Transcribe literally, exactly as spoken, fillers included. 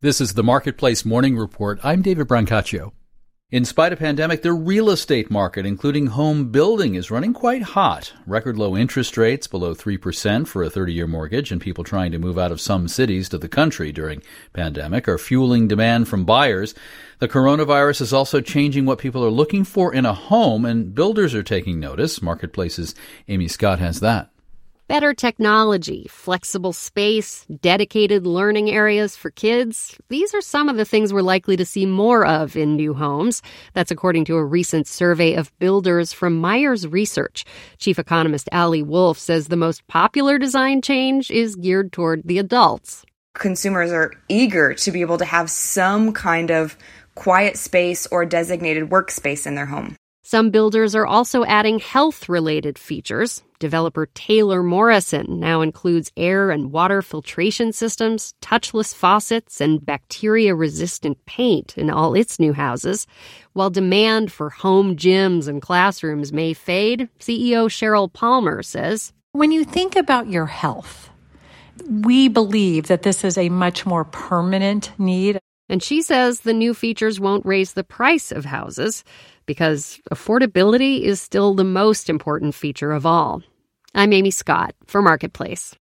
This is the Marketplace Morning Report. I'm David Brancaccio. In spite of pandemic, the real estate market, including home building, is running quite hot. Record low interest rates, below three percent for a thirty-year mortgage, and people trying to move out of some cities to the country during pandemic are fueling demand from buyers. The coronavirus is also changing what people are looking for in a home, and builders are taking notice. Marketplace's Amy Scott has that. Better technology, flexible space, dedicated learning areas for kids. These are some of the things we're likely to see more of in new homes. That's according to a recent survey of builders from Myers Research. Chief economist Ali Wolf says the most popular design change is geared toward the adults. Consumers are eager to be able to have some kind of quiet space or designated workspace in their home. Some builders are also adding health-related features. Developer Taylor Morrison now includes air and water filtration systems, touchless faucets, and bacteria-resistant paint in all its new houses. While demand for home gyms and classrooms may fade, C E O Cheryl Palmer says, when you think about your health, we believe that this is a much more permanent need. And she says the new features won't raise the price of houses because affordability is still the most important feature of all. I'm Amy Scott for Marketplace.